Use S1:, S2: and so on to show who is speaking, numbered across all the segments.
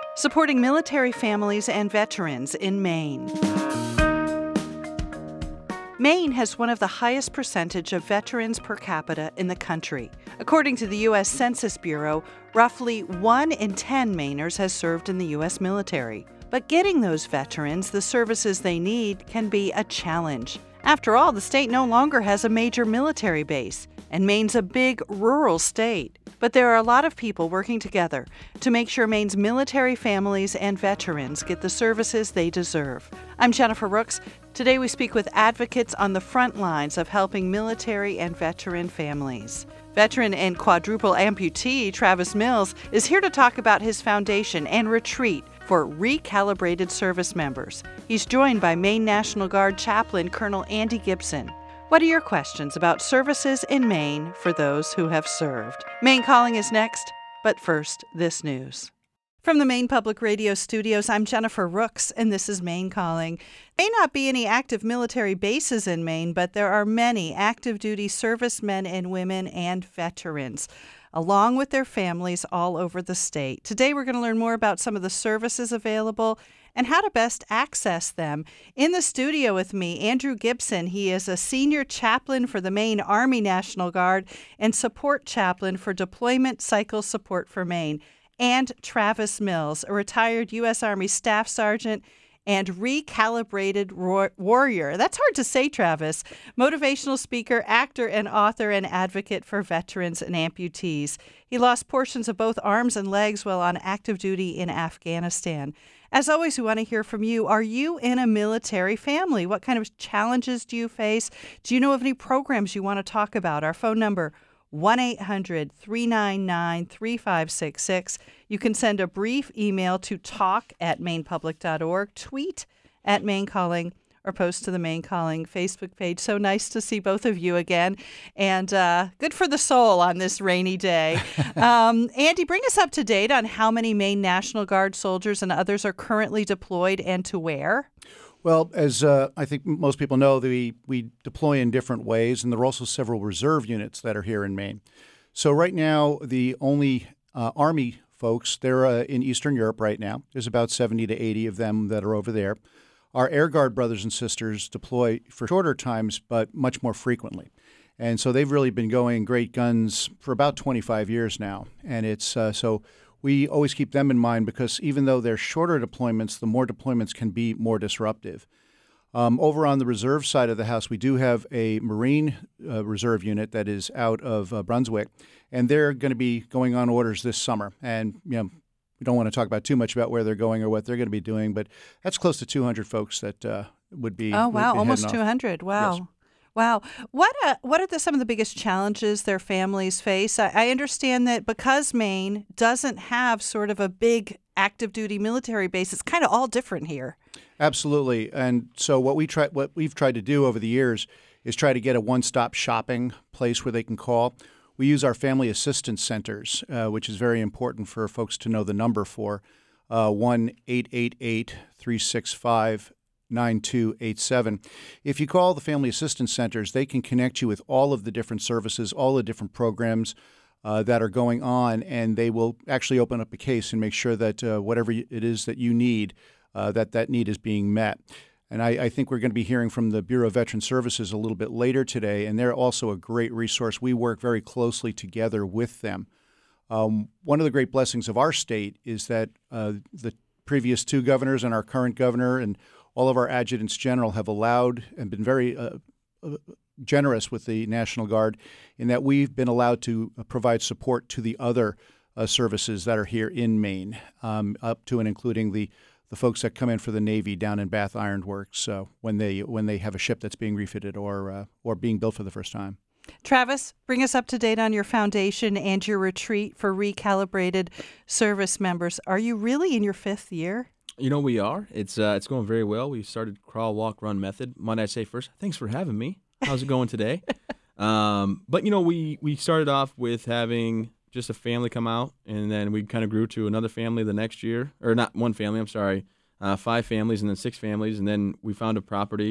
S1: supporting military families and veterans in Maine. Maine has one of the highest percentage of veterans per capita in the country. According to the U.S. Census Bureau, roughly 1 in 10 Mainers has served in the U.S. military. But getting those veterans the services they need can be a challenge. After all, the state no longer has a major military base, and Maine's a big rural state. But there are a lot of people working together to make sure Maine's military families and veterans get the services they deserve. I'm Jennifer Rooks. Today we speak with advocates on the front lines of helping military and veteran families. Veteran and quadruple amputee Travis Mills is here to talk about his foundation and retreat for recalibrated service members. He's joined by Maine National Guard Chaplain Colonel Andy Gibson. What are your questions about services in Maine for those who have served? Maine Calling is next, but first, this news. From the Maine Public Radio studios, I'm Jennifer Rooks, and this is Maine Calling. There may not be any active military bases in Maine, but there are many active duty servicemen and women and veterans, along with their families all over the state. Today, we're going to learn more about some of the services available and how to best access them. In the studio with me, Andrew Gibson. He is a senior chaplain for the Maine Army National Guard and support chaplain for Deployment Cycle Support for Maine. And Travis Mills, a retired U.S. Army Staff Sergeant and recalibrated warrior. That's hard to say, Travis. Motivational speaker, actor, and author and advocate for veterans and amputees. He lost portions of both arms and legs while on active duty in Afghanistan. As always, we want to hear from you. Are you in a military family? What kind of challenges do you face? Do you know of any programs you want to talk about? Our phone number, 1-800-399-3566. You can send a brief email to talk@mainepublic.org, tweet at Maine Calling, or post to the Maine Calling Facebook page. So nice to see both of you again, and good for the soul on this rainy day. Andy, bring us up to date on how many Maine National Guard soldiers and others are currently deployed and to where?
S2: Well, as I think most people know, we deploy in different ways, and there are also several reserve units that are here in Maine. So right now, the only Army folks, they're in Eastern Europe right now. There's about 70 to 80 of them that are over there. Our Air Guard brothers and sisters deploy for shorter times, but much more frequently. And so they've really been going great guns for about 25 years now. And it's so we always keep them in mind because even though they're shorter deployments, the more deployments can be more disruptive. Over on the reserve side of the house, we do have a Marine reserve unit that is out of Brunswick, and they're going to be going on orders this summer. And, we don't want to talk about too much about where they're going or what they're going to be doing, but that's close to 200 folks that would be.
S1: Oh, wow,
S2: be
S1: almost 200. Wow.
S2: Yes.
S1: Wow. What are some of the biggest challenges their families face? I understand that because Maine doesn't have sort of a big active duty military base, it's kind of all different here.
S2: Absolutely. And so what we've tried to do over the years is try to get a one-stop shopping place where they can call. We use our family assistance centers, which is very important for folks to know the number for, 1-888-365-9287. If you call the family assistance centers, they can connect you with all of the different services, all the different programs that are going on, and they will actually open up a case and make sure that whatever it is that you need, that need is being met. And I think we're going to be hearing from the Bureau of Veteran Services a little bit later today, and they're also a great resource. We work very closely together with them. One of the great blessings of our state is that the previous two governors and our current governor and all of our adjutants general have allowed and been very generous with the National Guard in that we've been allowed to provide support to the other services that are here in Maine, up to and including the folks that come in for the Navy down in Bath Iron Works when they have a ship that's being refitted or being built for the first time.
S1: Travis, bring us up to date on your foundation and your retreat for recalibrated service members. Are you really in your 5th year?
S3: We are. It's going very well. We started crawl, walk, run method. Might I say first, thanks for having me. How's it going today? But we started off with having just a family come out, and then we kind of grew to another family the next year, or not one family, I'm sorry, 5 families and then 6 families, and then we found a property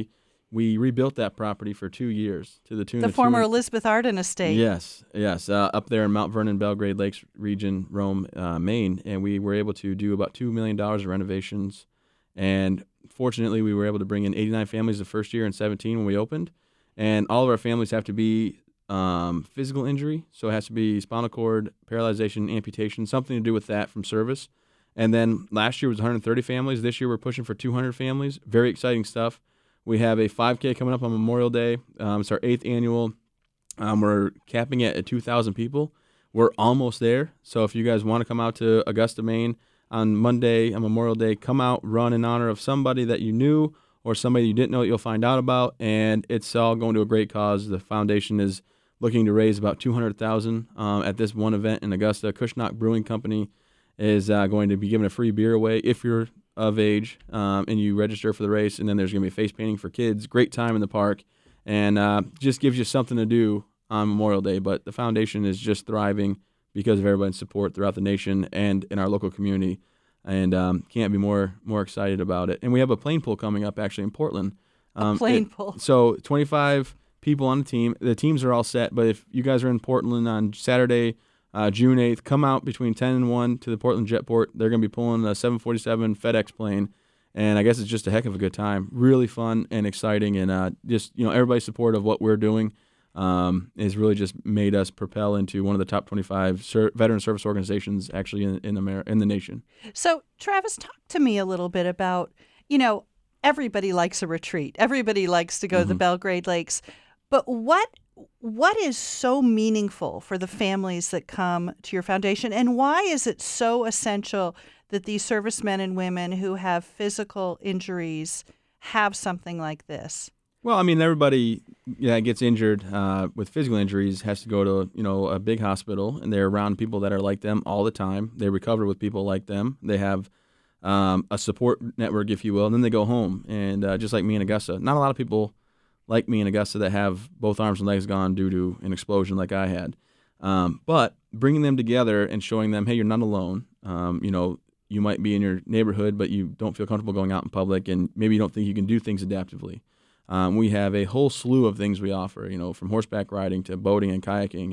S3: we rebuilt that property for 2 years to the tune
S1: The
S3: of
S1: former Elizabeth Arden estate.
S3: Yes, up there in Mount Vernon, Belgrade Lakes region, Rome, Maine, and we were able to do about $2 million of renovations. And fortunately, we were able to bring in 89 families the first year in 17 when we opened. And all of our families have to be physical injury, so it has to be spinal cord, paralyzation, amputation, something to do with that from service. And then last year was 130 families. This year we're pushing for 200 families. Very exciting stuff. We have a 5K coming up on Memorial Day. It's our 8th annual. We're capping it at 2,000 people. We're almost there. So if you guys want to come out to Augusta, Maine on Monday, on Memorial Day, come out, run in honor of somebody that you knew or somebody you didn't know that you'll find out about. And it's all going to a great cause. The foundation is looking to raise about $200,000 at this one event in Augusta. Kushnock Brewing Company is going to be giving a free beer away if you're of age and you register for the race. And then there's going to be face painting for kids. Great time in the park. And just gives you something to do on Memorial Day. But the foundation is just thriving because of everybody's support throughout the nation and in our local community. And can't be more excited about it. And we have a plane pull coming up actually in Portland.
S1: A plane pull.
S3: So 25 people on the team. The teams are all set. But if you guys are in Portland on Saturday, June 8th, come out between 10 and 1 to the Portland Jetport. They're going to be pulling a 747 FedEx plane. And I guess it's just a heck of a good time. Really fun and exciting. And just, everybody's support of what we're doing has really just made us propel into one of the top 25 veteran service organizations actually in the nation.
S1: So, Travis, talk to me a little bit about, everybody likes a retreat. Everybody likes to go to the Belgrade Lakes. But what is so meaningful for the families that come to your foundation? And why is it so essential that these servicemen and women who have physical injuries have something like this?
S3: Well, I mean, everybody gets injured with physical injuries has to go to, a big hospital, and they're around people that are like them all the time. They recover with people like them. They have a support network, if you will, and then they go home. And just like me in Augusta, not a lot of people like me in Augusta that have both arms and legs gone due to an explosion like I had. But bringing them together and showing them, hey, you're not alone. You might be in your neighborhood, but you don't feel comfortable going out in public, and maybe you don't think you can do things adaptively. We have a whole slew of things we offer, from horseback riding to boating and kayaking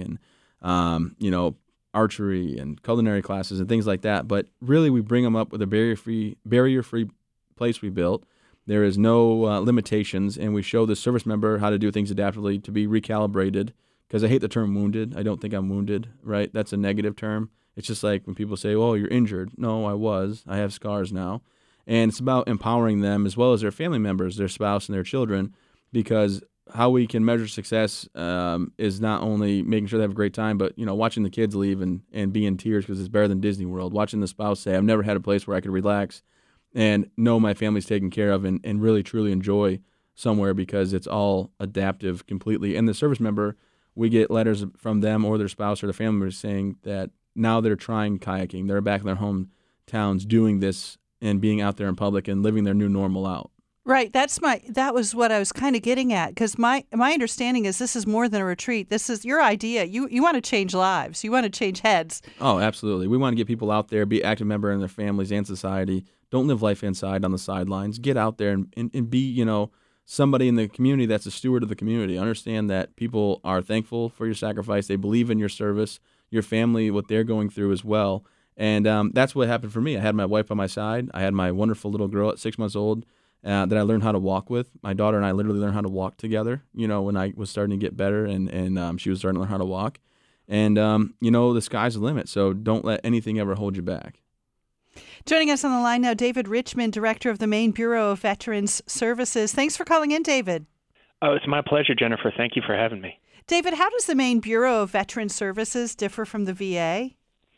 S3: and, archery and culinary classes and things like that. But really, we bring them up with a barrier-free place we built. There is no limitations, and we show the service member how to do things adaptively to be recalibrated, because I hate the term wounded. I don't think I'm wounded, right? That's a negative term. It's just like when people say, oh, you're injured. No, I was. I have scars now. And it's about empowering them as well as their family members, their spouse and their children, because how we can measure success is not only making sure they have a great time, but, watching the kids leave and be in tears because it's better than Disney World. Watching the spouse say, I've never had a place where I could relax and know my family's taken care of and really, truly enjoy somewhere because it's all adaptive completely. And the service member, we get letters from them or their spouse or their family members saying that now they're trying kayaking. They're back in their hometowns doing this and being out there in public and living their new normal out.
S1: Right. That was what I was kind of getting at, because my understanding is this is more than a retreat. This is your idea. You want to change lives. You want to change heads.
S3: Oh, absolutely. We want to get people out there, be active member in their families and society. Don't live life inside on the sidelines. Get out there and be, somebody in the community that's a steward of the community. Understand that people are thankful for your sacrifice. They believe in your service, your family, what they're going through as well. And that's what happened for me. I had my wife by my side. I had my wonderful little girl at 6 months old that I learned how to walk with. My daughter and I literally learned how to walk together, when I was starting to get better and she was starting to learn how to walk. And, the sky's the limit. So don't let anything ever hold you back.
S1: Joining us on the line now, David Richmond, Director of the Maine Bureau of Veterans Services. Thanks for calling in, David.
S4: Oh, it's my pleasure, Jennifer. Thank you for having me.
S1: David, how does the Maine Bureau of Veterans Services differ from the VA?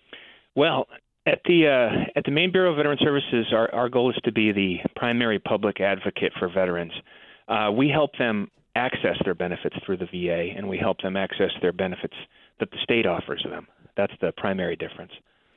S4: Well, at the Maine Bureau of Veterans Services, our goal is to be the primary public advocate for veterans. We help them access their benefits through the VA, and we help them access their benefits that the state offers them. That's the primary difference.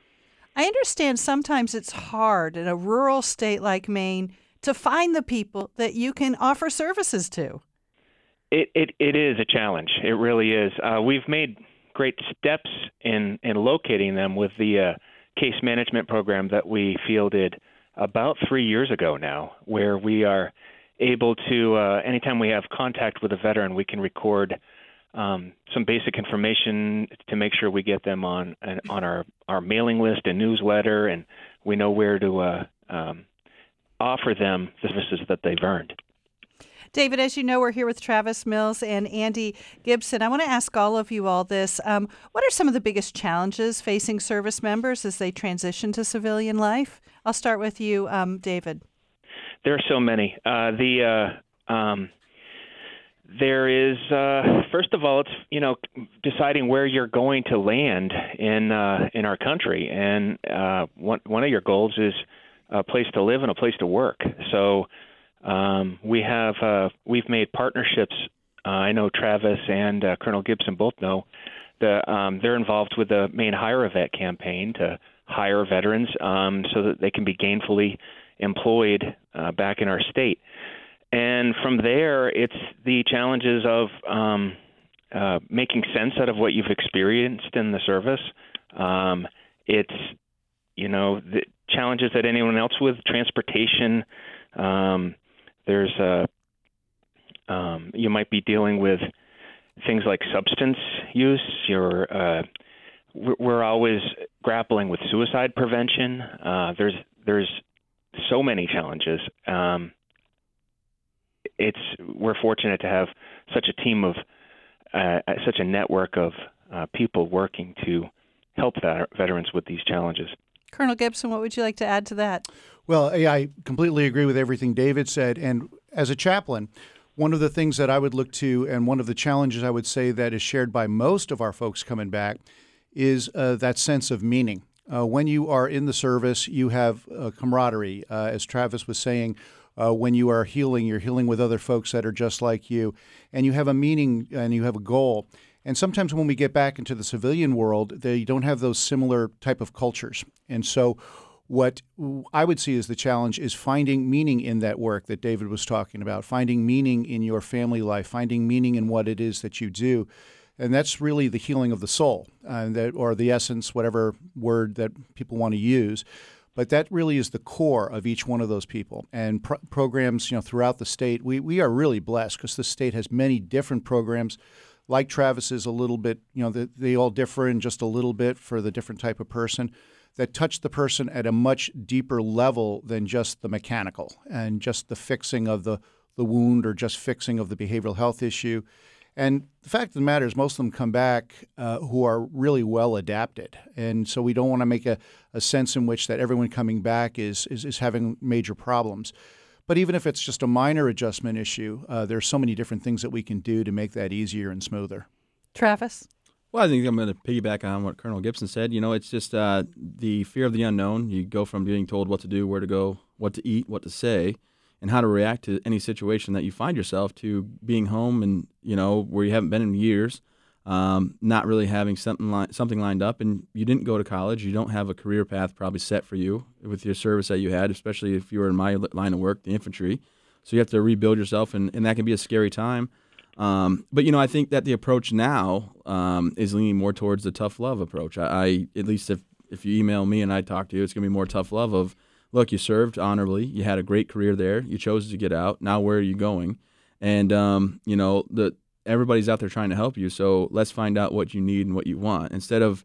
S1: I understand sometimes it's hard in a rural state like Maine to find the people that you can offer services to.
S4: It is a challenge. It really is. We've made great steps in locating them with the case management program that we fielded about 3 years ago now, where we are able to, anytime we have contact with a veteran, we can record some basic information to make sure we get them on our mailing list and newsletter, and we know where to offer them the services that they've earned.
S1: David, as you know, we're here with Travis Mills and Andy Gibson. I want to ask all of you all this. What are some of the biggest challenges facing service members as they transition to civilian life? I'll start with you, David.
S4: There are so many. There is, first of all, it's deciding where you're going to land in our country, and one of your goals is a place to live and a place to work. So we've made partnerships. I know Travis and Colonel Gibson both know they're involved with the Maine Hire a Vet campaign to hire veterans so that they can be gainfully employed back in our state. And from there, it's the challenges of making sense out of what you've experienced in the service. It's, the challenges that anyone else with transportation. There's you might be dealing with things like substance use. We're always grappling with suicide prevention. There's so many challenges. We're fortunate to have such a team of such a network of people working to help veterans with these challenges.
S1: Colonel Gibson, what would you like to add to that?
S2: Well, I completely agree with everything David said. And as a chaplain, one of the things that I would look to, and one of the challenges I would say that is shared by most of our folks coming back, is that sense of meaning. When you are in the service, you have camaraderie. As Travis was saying, when you are healing, you're healing with other folks that are just like you, and you have a meaning and you have a goal. And sometimes when we get back into the civilian world, they don't have those similar type of cultures. And so what I would see as the challenge is finding meaning in that work that David was talking about, finding meaning in your family life, finding meaning in what it is that you do. And that's really the healing of the soul, or the essence, whatever word that people want to use. But that really is the core of each one of those people. And programs, throughout the state, we are really blessed because the state has many different programs. Like Travis is a little bit, they all differ in just a little bit for the different type of person that touch the person at a much deeper level than just the mechanical and just the fixing of the wound or just fixing of the behavioral health issue. And the fact of the matter is most of them come back who are really well adapted. And so we don't want to make a sense in which that everyone coming back is having major problems. But even if it's just a minor adjustment issue, there's so many different things that we can do to make that easier and smoother.
S1: Travis?
S3: Well, I think I'm going to piggyback on what Colonel Gibson said. It's just the fear of the unknown. You go from being told what to do, where to go, what to eat, what to say, and how to react to any situation that you find yourself, to being home and, where you haven't been in years, not really having something lined up, and you didn't go to college. You don't have a career path probably set for you with your service that you had, especially if you were in my line of work, the infantry. So you have to rebuild yourself, and that can be a scary time. But, I think that the approach now is leaning more towards the tough love approach. I at least if you email me and I talk to you, it's going to be more tough love of, look, you served honorably. You had a great career there. You chose to get out. Now where are you going? And, everybody's out there trying to help you. So let's find out what you need and what you want. Instead of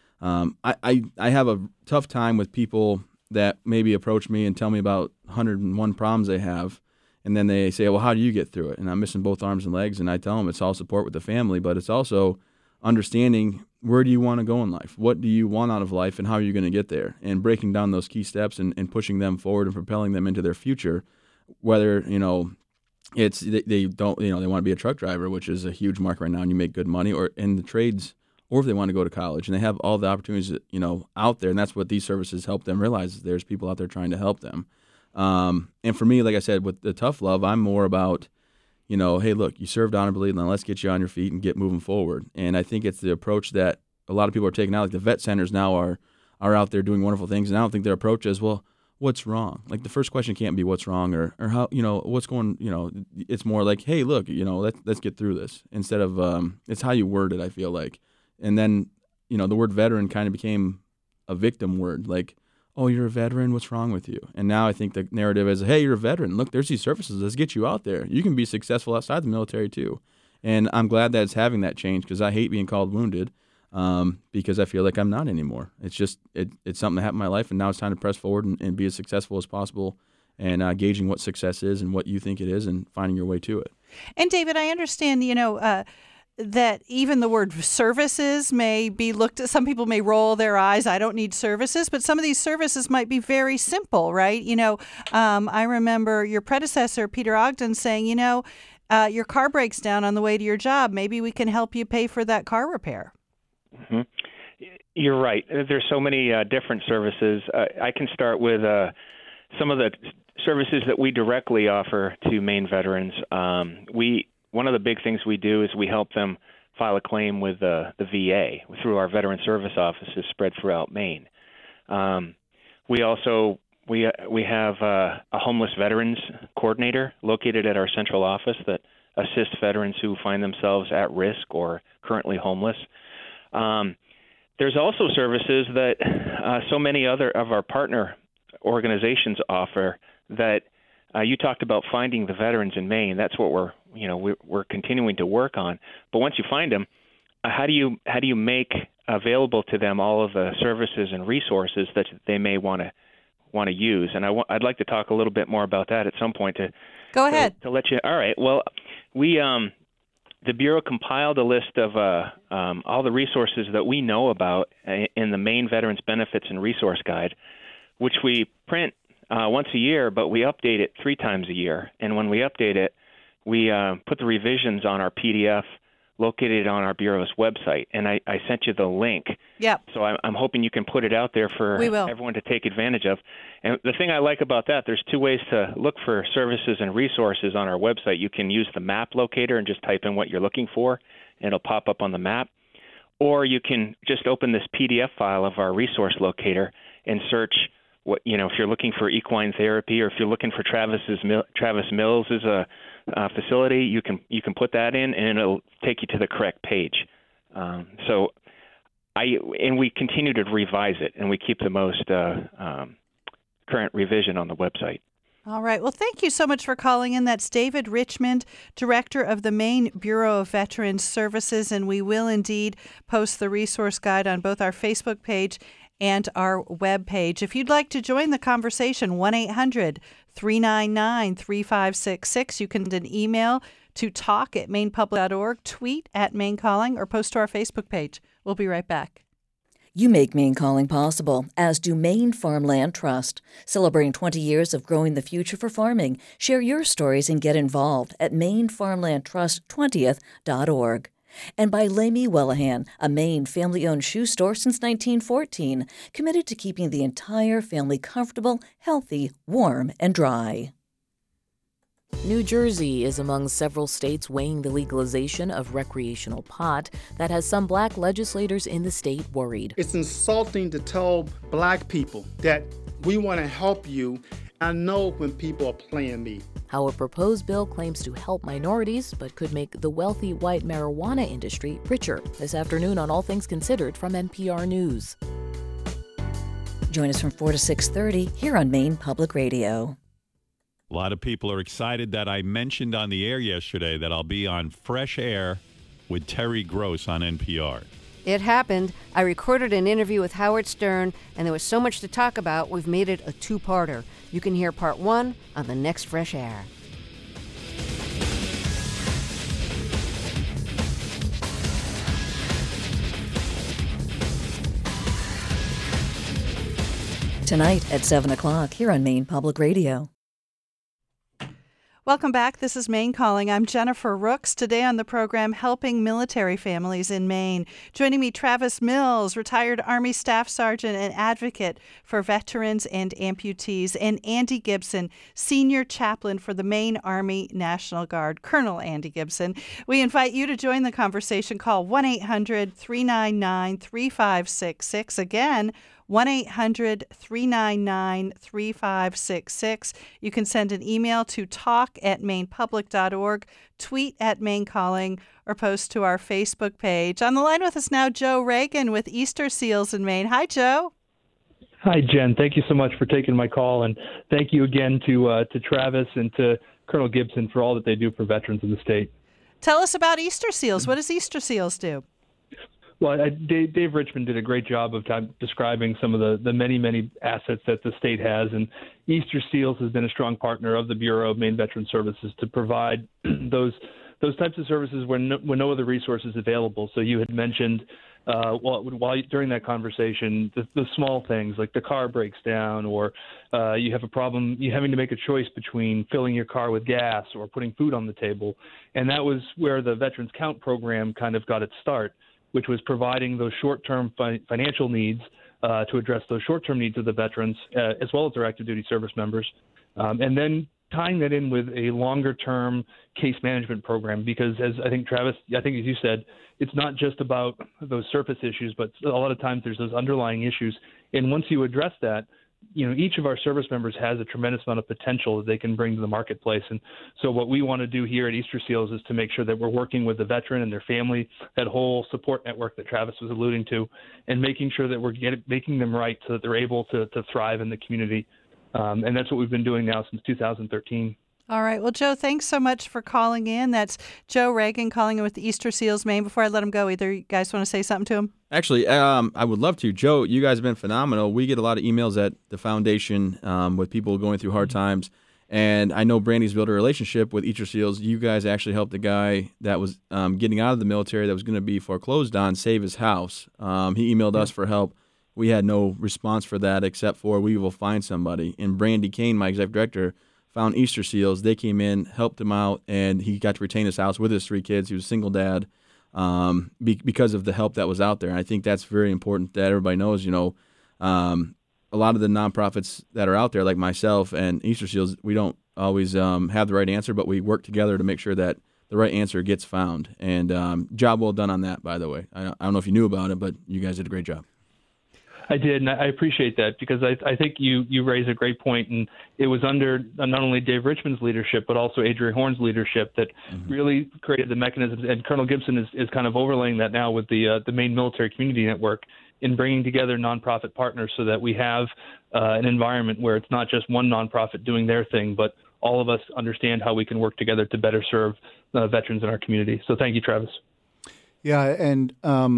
S3: I have a tough time with people that maybe approach me and tell me about 101 problems they have. And then they say, well, how do you get through it? And I'm missing both arms and legs. And I tell them it's all support with the family, but it's also understanding, where do you want to go in life? What do you want out of life, and how are you going to get there? And breaking down those key steps and pushing them forward and propelling them into their future, whether, it's they don't, they want to be a truck driver, which is a huge market right now, and you make good money, or in the trades, or if they want to go to college, and they have all the opportunities, out there. And that's what these services help them realize, is there's people out there trying to help them. And for me, like I said, with the tough love, I'm more about, hey, look, you served honorably, now let's get you on your feet and get moving forward. And I think it's the approach that a lot of people are taking out. Like the vet centers now are out there doing wonderful things, and I don't think their approach is, well, what's wrong? Like the first question can't be what's wrong or how, what's going, it's more like, hey, look, let's get through this, instead of, it's how you word it, I feel like. And then, the word veteran kind of became a victim word, like, oh, you're a veteran, what's wrong with you? And now I think the narrative is, hey, you're a veteran. Look, there's these services. Let's get you out there. You can be successful outside the military too. And I'm glad that it's having that change because I hate being called wounded because I feel like I'm not anymore. It's just it's something that happened in my life, and now it's time to press forward and be as successful as possible and gauging what success is and what you think it is and finding your way to it.
S1: And David, I understand, that even the word services may be looked at. Some people may roll their eyes. I don't need services, but some of these services might be very simple, right? I remember your predecessor, Peter Ogden, saying, your car breaks down on the way to your job. Maybe we can help you pay for that car repair.
S4: Mm-hmm. You're right. There's so many different services. I can start with some of the services that we directly offer to Maine veterans. One of the big things we do is we help them file a claim with the VA through our veteran service offices spread throughout Maine. We also we have a homeless veterans coordinator located at our central office that assists veterans who find themselves at risk or currently homeless. There's also services that so many other of our partner organizations offer that you talked about finding the veterans in Maine. That's what we're continuing to work on. But once you find them, how do you make available to them all of the services and resources that they may want to use? And I'd like to talk a little bit more about that at some point.
S1: Go ahead.
S4: To let you. All right. Well, we the Bureau compiled a list of all the resources that we know about in the Maine Veterans Benefits and Resource Guide, which we print once a year, but we update it 3 times a year. And when we update it, we put the revisions on our PDF located on our Bureau's website. And I sent you the link.
S1: Yep.
S4: So I'm hoping you can put it out there for everyone to take advantage of. And the thing I like about that, there's 2 ways to look for services and resources on our website. You can use the map locator and just type in what you're looking for, and it'll pop up on the map. Or you can just open this PDF file of our resource locator and search if you're looking for equine therapy, or if you're looking for Travis Mills as a facility, you can put that in, and it'll take you to the correct page. So we continue to revise it, and we keep the most current revision on the website.
S1: All right. Well, thank you so much for calling in. That's David Richmond, Director of the Maine Bureau of Veterans Services, and we will indeed post the resource guide on both our Facebook page and our webpage. If you'd like to join the conversation, 1-800-399-3566. You can send an email to talk@mainepublic.org, tweet at Maine Calling, or post to our Facebook page. We'll be right back.
S5: You make Maine Calling possible, as do Maine Farmland Trust. Celebrating 20 years of growing the future for farming. Share your stories and get involved at MaineFarmlandTrust20th.org. And by Lamy Wellahan, a Maine family-owned shoe store since 1914, committed to keeping the entire family comfortable, healthy, warm, and dry.
S6: New Jersey is among several states weighing the legalization of recreational pot that has some black legislators in the state worried.
S7: It's insulting to tell black people that we want to help you. I know when people are playing me.
S6: How a proposed bill claims to help minorities but could make the wealthy white marijuana industry richer. This afternoon on All Things Considered from NPR News.
S5: Join us from 4 to 6:30 here on Maine Public Radio.
S8: A lot of people are excited that I mentioned on the air yesterday that I'll be on Fresh Air with Terry Gross on NPR.
S9: It happened. I recorded an interview with Howard Stern, and there was so much to talk about, we've made it a 2-parter. You can hear part 1 on the next Fresh Air.
S5: Tonight at 7 o'clock here on Maine Public Radio.
S1: Welcome back. This is Maine Calling. I'm Jennifer Rooks. Today on the program, helping military families in Maine. Joining me, Travis Mills, retired Army Staff Sergeant and advocate for veterans and amputees, and Andy Gibson, Senior Chaplain for the Maine Army National Guard, Colonel Andy Gibson. We invite you to join the conversation. Call 1-800-399-3566. Again, 1-800-399-3566. You can send an email to talk@mainepublic.org, tweet at Maine Calling, or post to our Facebook page. On the line with us now, Joe Reagan with Easter Seals in Maine. Hi, Joe.
S10: Hi, Jen. Thank you so much for taking my call, and thank you again to Travis and to Colonel Gibson for all that they do for veterans in the state.
S1: Tell us about Easter Seals. What does Easter Seals do?
S10: Well, Dave Richmond did a great job of describing some of the many, many assets that the state has, and Easter Seals has been a strong partner of the Bureau of Maine Veteran Services to provide those types of services when no other resources available. So you had mentioned during that conversation, the small things like the car breaks down, or you have a problem, you having to make a choice between filling your car with gas or putting food on the table. And that was where the Veterans Count program kind of got its start, which was providing those short-term financial needs to address those short-term needs of the veterans, as well as their active duty service members. And then tying that in with a longer-term case management program, because as Travis, as you said, it's not just about those surface issues, but a lot of times there's those underlying issues. And once you address that, each of our service members has a tremendous amount of potential that they can bring to the marketplace. And so what we want to do here at Easter Seals is to make sure that we're working with the veteran and their family, that whole support network that Travis was alluding to, and making sure that we're making them right so that they're able to thrive in the community. And that's what we've been doing now since 2013.
S1: All right. Well, Joe, thanks so much for calling in. That's Joe Reagan calling in with the Easter Seals Maine. Before I let him go, either you guys want to say something to him?
S3: Actually, I would love to. Joe, you guys have been phenomenal. We get a lot of emails at the foundation with people going through hard times. And I know Brandy's built a relationship with Easter Seals. You guys actually helped a guy that was getting out of the military that was going to be foreclosed on save his house. He emailed us for help. We had no response for that except for we will find somebody. And Brandy Kane, my executive director, found Easter Seals. They came in, helped him out, and he got to retain his house with his 3 kids. He was a single dad because of the help that was out there. And I think that's very important that everybody knows, a lot of the nonprofits that are out there, like myself and Easter Seals, we don't always have the right answer, but we work together to make sure that the right answer gets found. And job well done on that, by the way. I don't know if you knew about it, but you guys did a great job.
S10: I did, and I appreciate that because I think you raise a great point, and it was under not only Dave Richmond's leadership but also Adria Horn's leadership that really created the mechanisms, and Colonel Gibson is kind of overlaying that now with the Maine Military Community Network in bringing together nonprofit partners so that we have an environment where it's not just one nonprofit doing their thing, but all of us understand how we can work together to better serve veterans in our community. So thank you, Travis.
S2: Yeah, and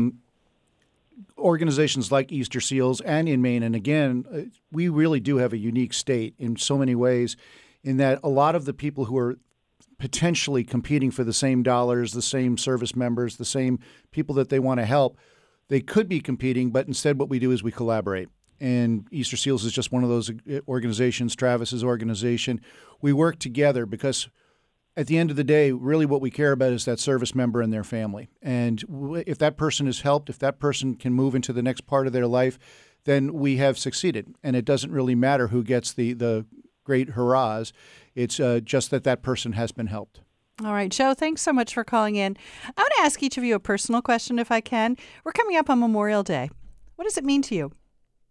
S2: organizations like Easter Seals and in Maine, and again, we really do have a unique state in so many ways in that a lot of the people who are potentially competing for the same dollars, the same service members, the same people that they want to help, they could be competing, but instead what we do is we collaborate. And Easter Seals is just one of those organizations, Travis's organization. We work together because at the end of the day, really what we care about is that service member and their family. And if that person is helped, if that person can move into the next part of their life, then we have succeeded. And it doesn't really matter who gets the great hurrahs. It's just that person has been helped.
S1: All right, Joe, thanks so much for calling in. I want to ask each of you a personal question if I can. We're coming up on Memorial Day. What does it mean to you?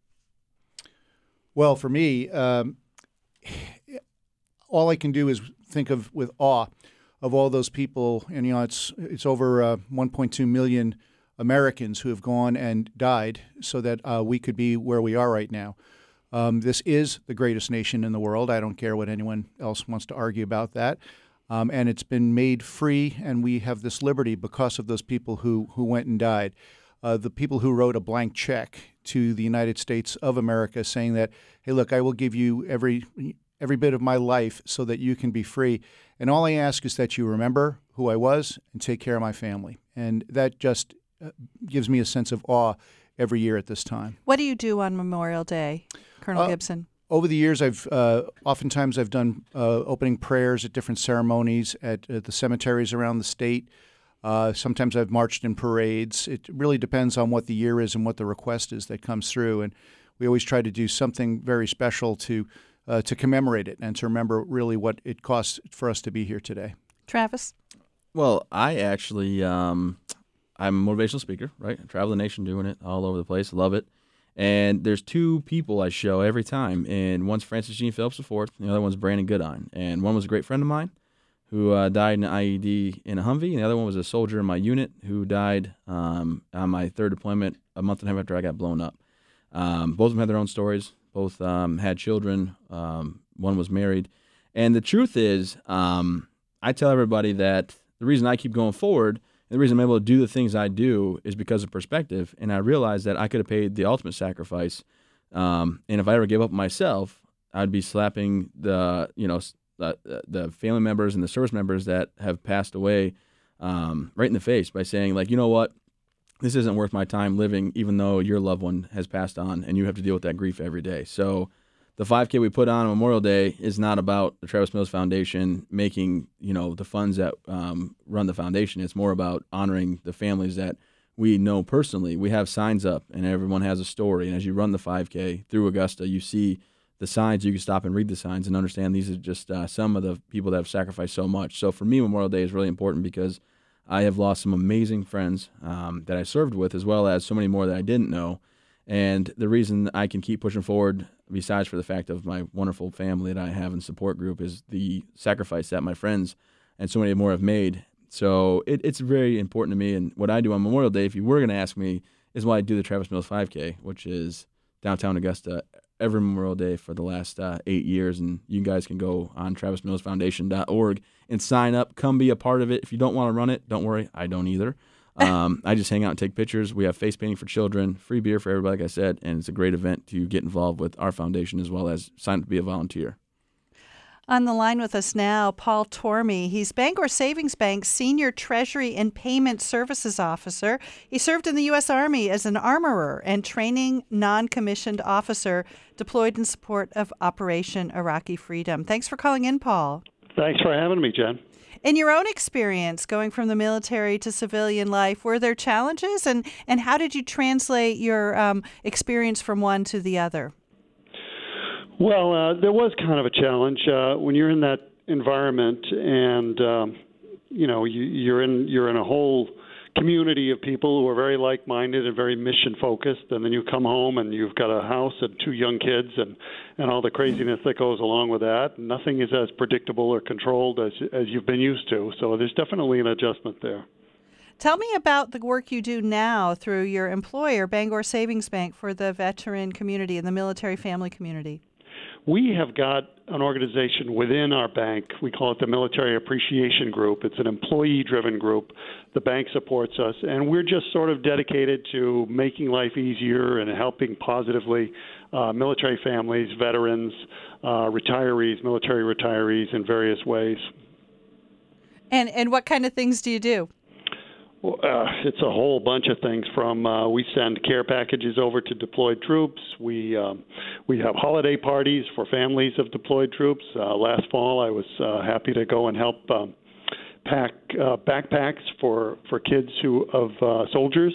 S2: Well, for me, all I can do is think of with awe of all those people, and it's over 1.2 million Americans who have gone and died so that we could be where we are right now. This is the greatest nation in the world. I don't care what anyone else wants to argue about that. And it's been made free, and we have this liberty because of those people who went and died. The people who wrote a blank check to the United States of America saying that, hey, look, I will give you every bit of my life so that you can be free. And all I ask is that you remember who I was and take care of my family. And that just gives me a sense of awe every year at this time.
S1: What do you do on Memorial Day, Colonel Gibson?
S2: Over the years, oftentimes I've done opening prayers at different ceremonies at the cemeteries around the state. Sometimes I've marched in parades. It really depends on what the year is and what the request is that comes through. And we always try to do something very special to commemorate it and to remember really what it costs for us to be here today.
S1: Travis?
S3: Well, I actually, I'm a motivational speaker, right? I travel the nation doing it all over the place. Love it. And there's 2 people I show every time, and one's Francis Jean Phillips IV, and the other one's Brandon Goodine. And one was a great friend of mine who died in an IED in a Humvee, and the other one was a soldier in my unit who died on my 3rd deployment a month and a half after I got blown up. Both of them had their own stories. Both had children. One was married. And the truth is, I tell everybody that the reason I keep going forward, and the reason I'm able to do the things I do, is because of perspective. And I realized that I could have paid the ultimate sacrifice. And if I ever gave up myself, I'd be slapping the family members and the service members that have passed away right in the face by saying, like, you know what, this isn't worth my time living, even though your loved one has passed on and you have to deal with that grief every day. So the 5K we put on Memorial Day is not about the Travis Mills Foundation making, the funds that run the foundation. It's more about honoring the families that we know personally. We have signs up, and everyone has a story. And as you run the 5K through Augusta, you see the signs. You can stop and read the signs and understand these are just some of the people that have sacrificed so much. So for me, Memorial Day is really important because I have lost some amazing friends that I served with, as well as so many more that I didn't know. And the reason I can keep pushing forward, besides for the fact of my wonderful family that I have in support group, is the sacrifice that my friends and so many more have made. So it's very important to me. And what I do on Memorial Day, if you were going to ask me, is why I do the Travis Mills 5K, which is downtown Augusta every Memorial Day for the last 8 years. And you guys can go on travismillsfoundation.org and sign up. Come be a part of it. If you don't want to run it, don't worry. I don't either. I just hang out and take pictures. We have face painting for children, free beer for everybody, like I said, and it's a great event to get involved with our foundation as well as sign up to be a volunteer.
S1: On the line with us now, Paul Tormey. He's Bangor Savings Bank's Senior Treasury and Payment Services Officer. He served in the U.S. Army as an armorer and training non-commissioned officer deployed in support of Operation Iraqi Freedom. Thanks for calling in, Paul.
S11: Thanks for having me, Jen.
S1: In your own experience, going from the military to civilian life, were there challenges, and how did you translate your experience from one to the other?
S11: Well, there was kind of a challenge when you're in that environment, and you're in a whole community of people who are very like-minded and very mission-focused, and then you come home and you've got a house and 2 young kids and all the craziness that goes along with that. Nothing is as predictable or controlled as you've been used to, so there's definitely an adjustment there.
S1: Tell me about the work you do now through your employer, Bangor Savings Bank, for the veteran community and the military family community.
S11: We have got an organization within our bank. We call it the Military Appreciation Group. It's an employee-driven group. The bank supports us, and we're just sort of dedicated to making life easier and helping positively military families, veterans, retirees, military retirees in various ways.
S1: And what kind of things do you do?
S11: Well, it's a whole bunch of things. From we send care packages over to deployed troops. We have holiday parties for families of deployed troops. Last fall, I was happy to go and help pack backpacks for kids of soldiers.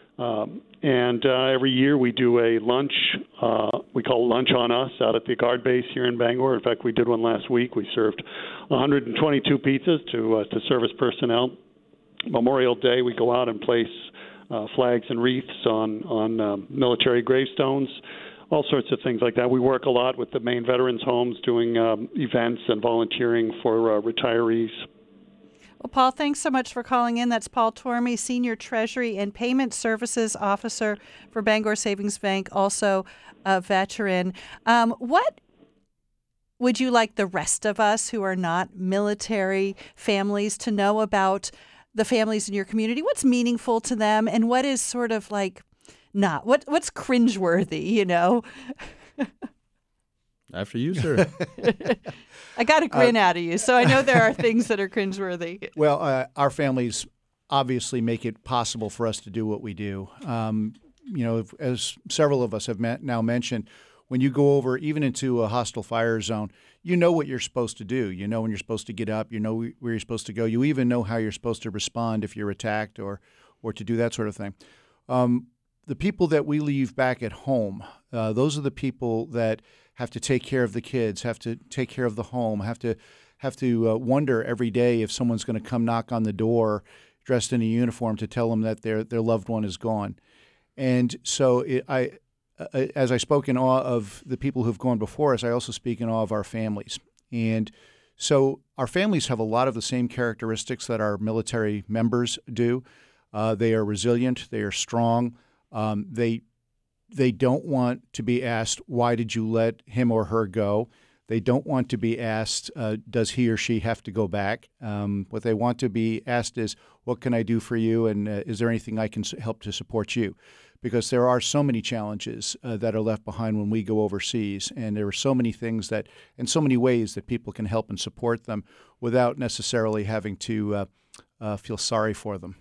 S11: And every year we do a lunch. We call Lunch on Us out at the Guard Base here in Bangor. In fact, we did one last week. We served 122 pizzas to service personnel. Memorial Day, we go out and place flags and wreaths on military gravestones, all sorts of things like that. We work a lot with the Maine Veterans Homes doing events and volunteering for retirees.
S1: Well, Paul, thanks so much for calling in. That's Paul Tormey, Senior Treasury and Payment Services Officer for Bangor Savings Bank, also a veteran. What would you like the rest of us who are not military families to know about the families in your community? What's meaningful to them, and what is sort of like not? What's cringeworthy,
S3: After you, sir.
S1: I got a grin out of you, so I know there are things that are cringeworthy.
S2: Well, our families obviously make it possible for us to do what we do. As several of us have now mentioned, when you go over even into a hostile fire zone, you know what you're supposed to do. You know when you're supposed to get up. You know where you're supposed to go. You even know how you're supposed to respond if you're attacked or to do that sort of thing. The people that we leave back at home, those are the people that have to take care of the kids, have to take care of the home, have to wonder every day if someone's going to come knock on the door dressed in a uniform to tell them that their loved one is gone. And so as I spoke in awe of the people who've gone before us, I also speak in awe of our families. And so our families have a lot of the same characteristics that our military members do. They are resilient. They are strong. They They don't want to be asked, why did you let him or her go? They don't want to be asked, does he or she have to go back? What they want to be asked is, what can I do for you, and is there anything I can help to support you? Because there are so many challenges that are left behind when we go overseas, and there are so many things that, and so many ways that people can help and support them without necessarily having to feel sorry for them.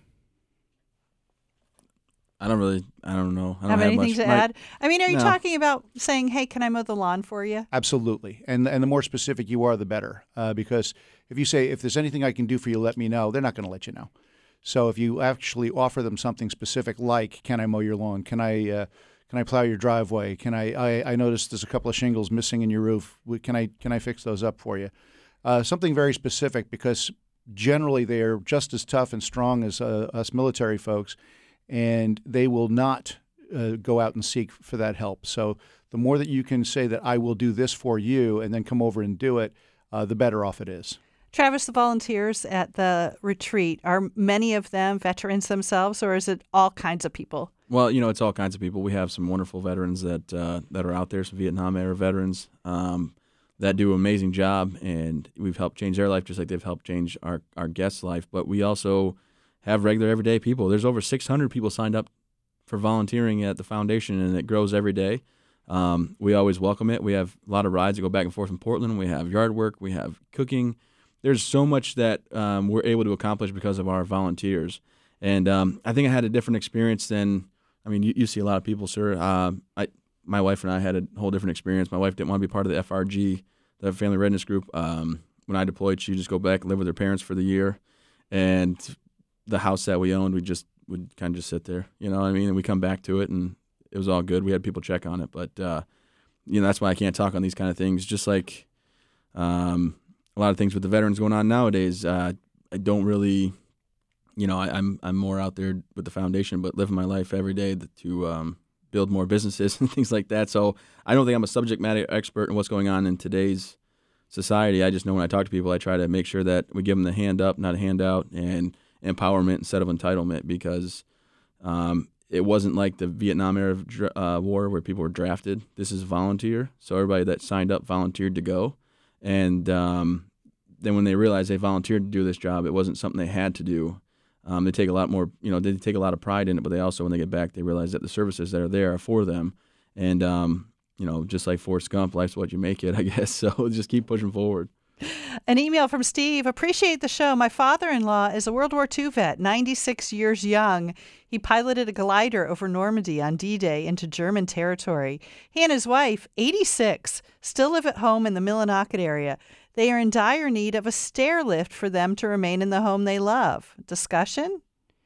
S3: I don't know. I don't
S1: have anything
S3: much
S1: to add? I mean, are you talking about saying, hey, can I mow the lawn for you?
S2: Absolutely. And the more specific you are, the better. Because if you say, if there's anything I can do for you, let me know, they're not going to let you know. So if you actually offer them something specific, like, can I mow your lawn? Can I plow your driveway? Can I noticed there's a couple of shingles missing in your roof. Can I fix those up for you? Something very specific, because generally they are just as tough and strong as us military folks, and they will not go out and seek for that help. So the more that you can say that I will do this for you and then come over and do it, the better off it is.
S1: Travis, the volunteers at the retreat, are many of them veterans themselves, or is it all kinds of people?
S3: Well, it's all kinds of people. We have some wonderful veterans that are out there, some Vietnam-era veterans that do an amazing job, and we've helped change their life just like they've helped change our guests' life. But we also have regular, everyday people. There's over 600 people signed up for volunteering at the foundation, and it grows every day. We always welcome it. We have a lot of rides that go back and forth from Portland. We have yard work. We have cooking. There's so much that we're able to accomplish because of our volunteers. And I think I had a different experience than, you see a lot of people, sir. My wife and I had a whole different experience. My wife didn't want to be part of the FRG, the Family Readiness Group. When I deployed, she'd just go back and live with her parents for the year. And the house that we owned, we would kind of just sit there, and we come back to it, and it was all good. We had people check on it, but that's why I can't talk on these kind of things. Just like a lot of things with the veterans going on nowadays, I don't really, I'm more out there with the foundation, but living my life every day to build more businesses and things like that. So I don't think I'm a subject matter expert in what's going on in today's society. I just know when I talk to people, I try to make sure that we give them the hand up, not a handout, and empowerment instead of entitlement, because it wasn't like the Vietnam era war where people were drafted. This is volunteer, so everybody that signed up volunteered to go, and then when they realized they volunteered to do this job, it wasn't something they had to do. They take a lot more, they take a lot of pride in it, but they also, when they get back, they realize that the services that are there are for them, and just like Forrest Gump, life's what you make it, I guess. So just keep pushing forward.
S1: An email from Steve. Appreciate the show. My father-in-law is a World War II vet, 96 years young. He piloted a glider over Normandy on D-Day into German territory. He and his wife, 86, still live at home in the Millinocket area. They are in dire need of a stair lift for them to remain in the home they love. Discussion?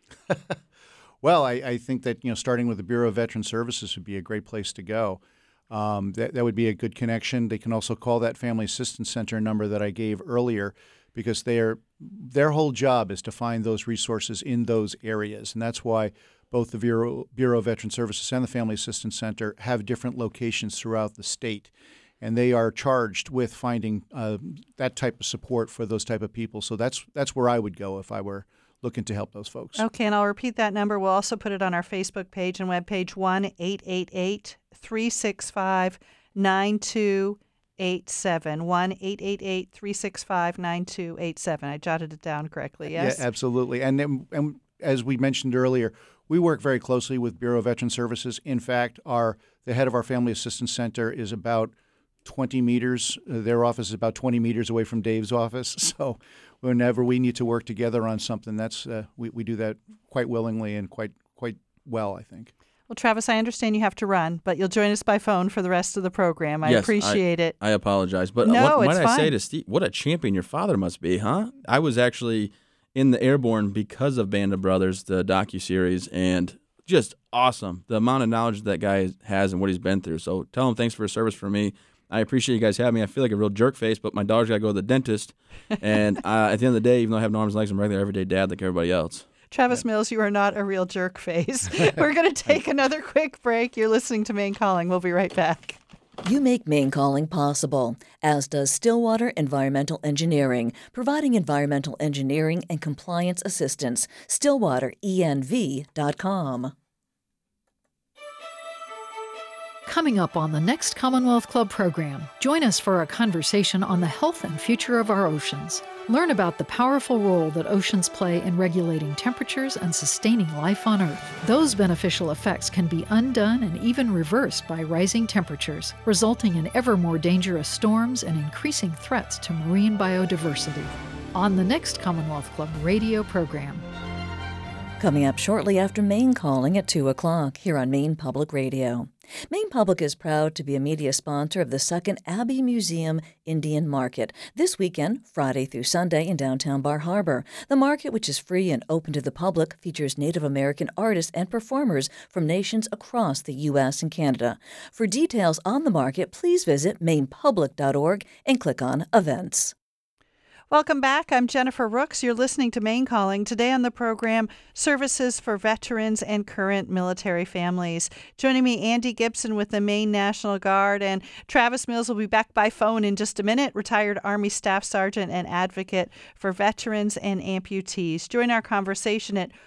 S2: Well, I think that starting with the Bureau of Veteran Services would be a great place to go. That would be a good connection. They can also call that Family Assistance Center number that I gave earlier, because their whole job is to find those resources in those areas. And that's why both the Bureau of Veteran Services and the Family Assistance Center have different locations throughout the state. And they are charged with finding that type of support for those type of people. So that's where I would go if I were looking to help those folks.
S1: Okay, and I'll repeat that number. We'll also put it on our Facebook page and webpage, 1-888-365-9287, 1-888-365-9287. I jotted it down correctly, yes?
S2: Yeah, absolutely. And as we mentioned earlier, we work very closely with Bureau of Veteran Services. In fact, the head of our Family Assistance Center is about 20 meters. Their office is about 20 meters away from Dave's office. So whenever we need to work together on something, that's we do that quite willingly and quite well, I think.
S1: Well, Travis, I understand you have to run, but you'll join us by phone for the rest of the program. I appreciate it.
S3: I apologize. But
S1: no,
S3: what
S1: it's
S3: I
S1: fine.
S3: say to Steve, what a champion your father must be, huh? I was actually in the Airborne because of Band of Brothers, the docuseries, and just awesome. The amount of knowledge that guy has and what he's been through. So tell him thanks for his service for me. I appreciate you guys having me. I feel like a real jerk face, but my daughter's got to go to the dentist. And at the end of the day, even though I have no arms and legs, I'm a regular everyday dad like everybody else.
S1: Travis Mills, you are not a real jerk face. We're going to take another quick break. You're listening to Maine Calling. We'll be right back.
S5: You make Maine Calling possible, as does Stillwater Environmental Engineering, providing environmental engineering and compliance assistance. StillwaterENV.com.
S12: Coming up on the next Commonwealth Club program, join us for a conversation on the health and future of our oceans. Learn about the powerful role that oceans play in regulating temperatures and sustaining life on Earth. Those beneficial effects can be undone and even reversed by rising temperatures, resulting in ever more dangerous storms and increasing threats to marine biodiversity. On the next Commonwealth Club radio program.
S5: Coming up shortly after Maine Calling at 2 o'clock here on Maine Public Radio. Maine Public is proud to be a media sponsor of the Second Abbey Museum Indian Market this weekend, Friday through Sunday, in downtown Bar Harbor. The market, which is free and open to the public, features Native American artists and performers from nations across the U.S. and Canada. For details on the market, please visit mainepublic.org and click on Events.
S1: Welcome back. I'm Jennifer Rooks. You're listening to Maine Calling. Today on the program, services for veterans and current military families. Joining me, Andy Gibson with the Maine National Guard, and Travis Mills will be back by phone in just a minute, retired Army Staff Sergeant and advocate for veterans and amputees. Join our conversation at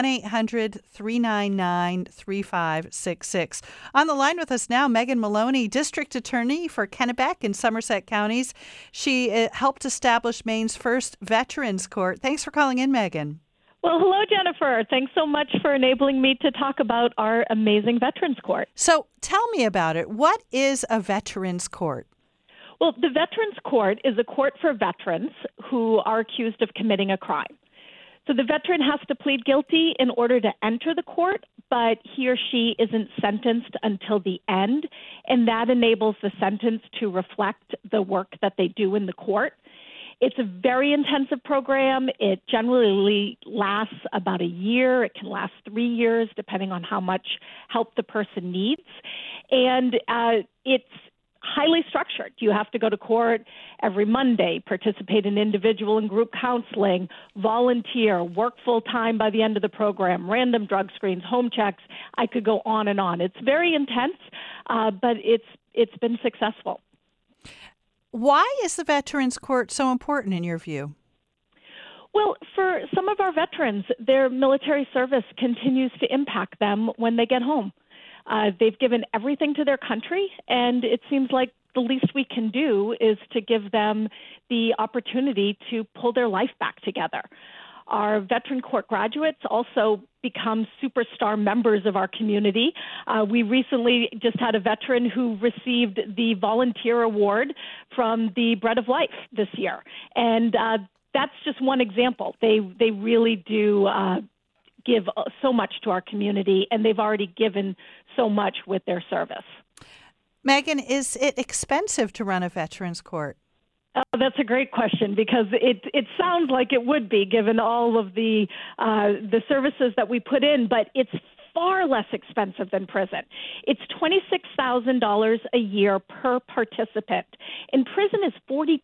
S1: 1-800-399-3566. On the line with us now, Megan Maloney, District Attorney for Kennebec and Somerset counties. She helped establish Maine's first Veterans Court. Thanks for calling in, Megan.
S13: Well, hello, Jennifer. Thanks so much for enabling me to talk about our amazing Veterans Court.
S1: So tell me about it. What is a Veterans Court?
S13: Well, the Veterans Court is a court for veterans who are accused of committing a crime. So the veteran has to plead guilty in order to enter the court, but he or she isn't sentenced until the end, and that enables the sentence to reflect the work that they do in the court. It's a very intensive program. It generally lasts about a year. It can last 3 years, depending on how much help the person needs. And it's highly structured. You have to go to court every Monday, participate in individual and group counseling, volunteer, work full time by the end of the program, random drug screens, home checks. I could go on and on. It's very intense, but it's been successful.
S1: Why is the Veterans Court so important in your view?
S13: Well, for some of our veterans, their military service continues to impact them when they get home. They've given everything to their country, and it seems like the least we can do is to give them the opportunity to pull their life back together. Our Veteran Court graduates also become superstar members of our community. We recently just had a veteran who received the Volunteer Award from the Bread of Life this year, and that's just one example. They really do give so much to our community, and they've already given so much with their service.
S1: Megan, is it expensive to run a Veterans Court?
S13: That's a great question, because it sounds like it would be, given all of the services that we put in, but it's far less expensive than prison. It's $26,000 a year per participant. In prison is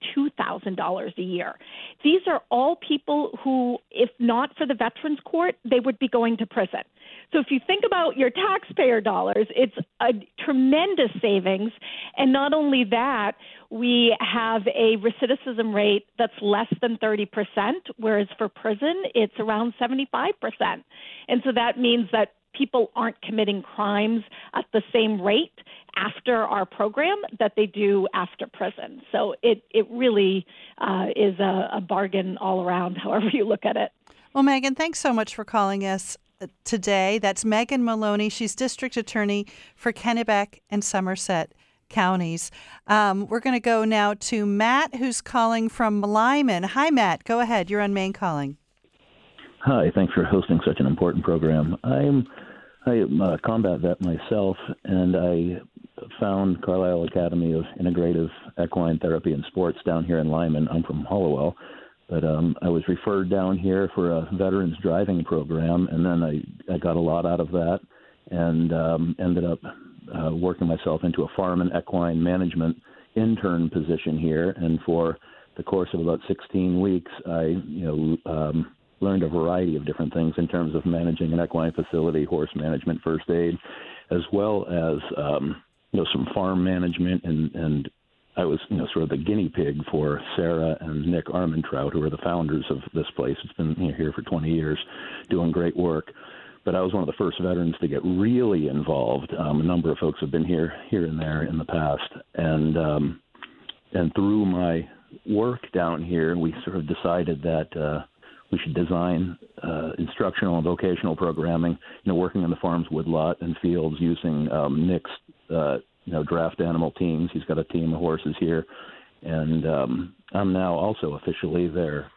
S13: $42,000 a year. These are all people who, if not for the Veterans Court, they would be going to prison. So if you think about your taxpayer dollars, it's a tremendous savings. And not only that, we have a recidivism rate that's less than 30%, whereas for prison, it's around 75%. And so that means that people aren't committing crimes at the same rate after our program that they do after prison. So it really is a bargain all around, however you look at it.
S1: Well, Megan, thanks so much for calling us today. That's Megan Maloney. She's District Attorney for Kennebec and Somerset counties. We're going to go now to Matt, who's calling from Lyman. Hi, Matt. Go ahead. You're on Maine Calling.
S14: Hi, thanks for hosting such an important program. I am a combat vet myself, and I found Carlisle Academy of Integrative Equine Therapy and Sports down here in Lyman. I'm from Hollowell, but I was referred down here for a veterans driving program, and then I got a lot out of that and ended up working myself into a farm and equine management intern position here. And for the course of about 16 weeks, I learned a variety of different things in terms of managing an equine facility, horse management, first aid, as well as some farm management, and I was sort of the guinea pig for Sarah and Nick Armentrout, who are the founders of this place. It's been here for 20 years, doing great work. but I was one of the first veterans to get really involved. A number of folks have been here and there in the past, and through my work down here, we sort of decided that we should design instructional and vocational programming, working on the farm's woodlot and fields using Nick's, draft animal teams. He's got a team of horses here. And I'm now also officially their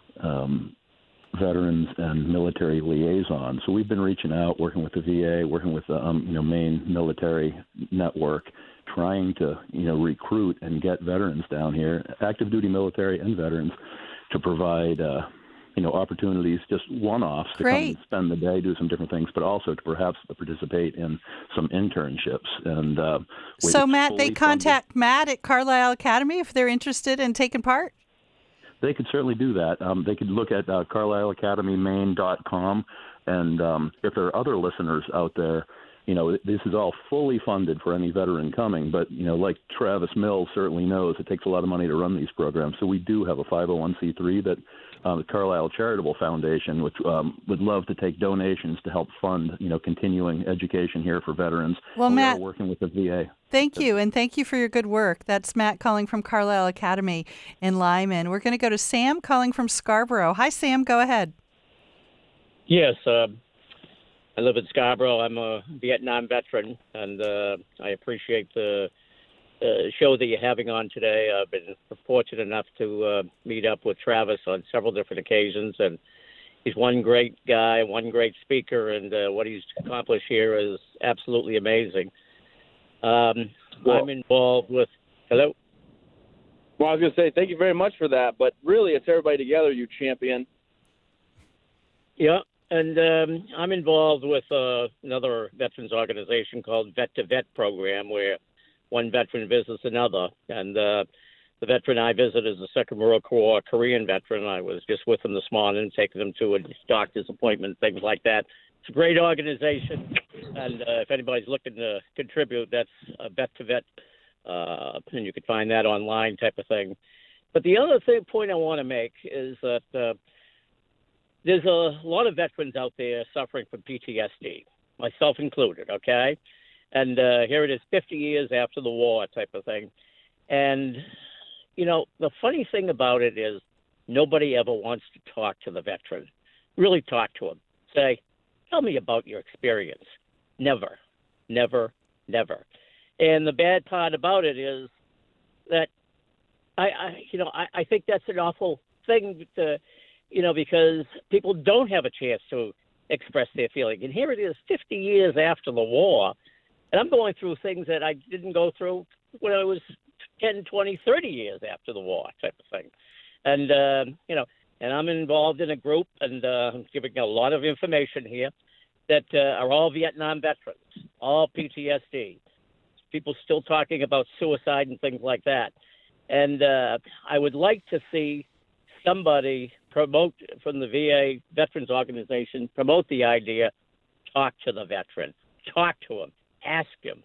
S14: veterans and military liaison. So we've been reaching out, working with the VA, working with the Maine military network, trying to recruit and get veterans down here, active duty military and veterans, to provide opportunities, just one-offs to come and spend the day, do some different things, but also to perhaps participate in some internships. And
S1: so, Matt, they contact Matt at Carlisle Academy if they're interested in taking part?
S14: They could certainly do that. They could look at CarlisleAcademyMaine.com, and if there are other listeners out there, this is all fully funded for any veteran coming, but, like Travis Mills certainly knows, it takes a lot of money to run these programs. So we do have a 501c3 that the Carlisle Charitable Foundation, which would love to take donations to help fund, continuing education here for veterans.
S1: Well, Matt,
S14: we're working with the VA.
S1: Thank you, and thank you for your good work. That's Matt calling from Carlisle Academy in Lyman. We're going to go to Sam calling from Scarborough. Hi, Sam. Go ahead.
S15: Yes, I live in Scarborough. I'm a Vietnam veteran, and I appreciate the show that you're having on today. I've been fortunate enough to meet up with Travis on several different occasions, and he's one great guy, one great speaker, and what he's accomplished here is absolutely amazing. I'm involved with – hello?
S16: Well, I was going to say thank you very much for that, but really it's everybody together you champion.
S15: Yeah. And I'm involved with another veterans organization called Vet to Vet program, where one veteran visits another. And the veteran I visit is a Second World War Korean veteran. I was just with him this morning, taking him to a doctor's appointment, things like that. It's a great organization. And if anybody's looking to contribute, that's Vet to Vet. And you can find that online type of thing. But the other point I want to make is that there's a lot of veterans out there suffering from PTSD, myself included, okay? And here it is 50 years after the war type of thing. And, the funny thing about it is nobody ever wants to talk to the veteran, really talk to him. Say, tell me about your experience. Never, never, never. And the bad part about it is that I think that's an awful thing to because people don't have a chance to express their feeling. And here it is 50 years after the war, and I'm going through things that I didn't go through when I was 10, 20, 30 years after the war type of thing. And, and I'm involved in a group, and I'm giving a lot of information here that are all Vietnam veterans, all PTSD. People still talking about suicide and things like that. And I would like to see somebody promote from the VA Veterans Organization, promote the idea, talk to the veteran, talk to him, ask him,